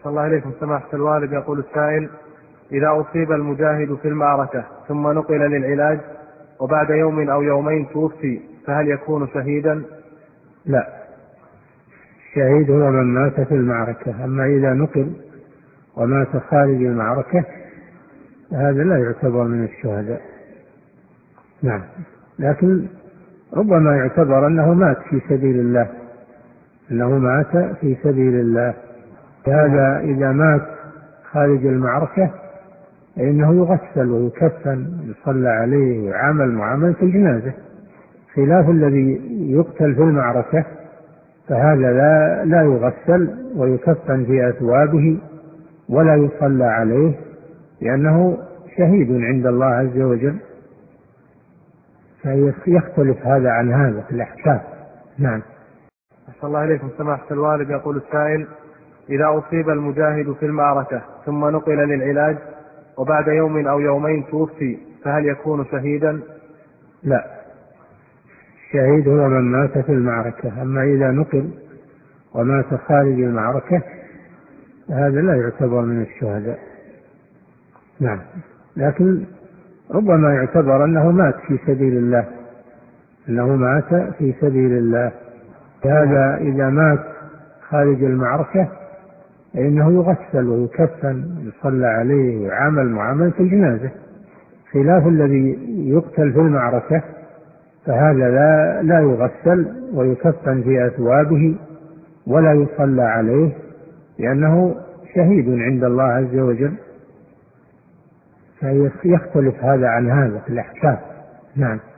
صلى الله عليكم سماحة الوالد. يقول السائل: إذا أصيب المجاهد في المعركة ثم نقل للعلاج وبعد يوم أو يومين توفي فهل يكون شهيدا؟ لا، الشهيد هو من مات في المعركة، أما إذا نقل ومات خارج المعركة هذا لا يعتبر من الشهداء. نعم، لكن ربما يعتبر أنه مات في سبيل الله، أنه مات في سبيل الله. هذا إذا مات خارج المعركة فإنه يغسل ويكفن ويصلى عليه ويعامل معاملة الجنازة، خلاف الذي يقتل في المعركة فهذا لا يغسل ويكفن في أثوابه ولا يصلى عليه، لأنه شهيد عند الله عز وجل، فيختلف هذا عن هذا في الأحكام. نعم. صلى الله عليكم سماحة الوالد. يقول السائل: إذا أصيب المجاهد في المعركة ثم نقل للعلاج وبعد يوم أو يومين توفي فهل يكون شهيدا؟ لا، الشهيد هو من مات في المعركة، أما إذا نقل ومات خارج المعركة هذا لا يعتبر من الشهداء. نعم، لكن ربما يعتبر أنه مات في سبيل الله، أنه مات في سبيل الله. هذا إذا مات خارج المعركة فإنه يغسل ويكفن ويصلى عليه ويعامل معاملة الجنازة، خلاف الذي يقتل في المعركة فهذا لا يغسل ويكفن في أثوابه ولا يصلى عليه، لأنه شهيد عند الله عز وجل، فيختلف هذا عن هذا في الأحكام. نعم.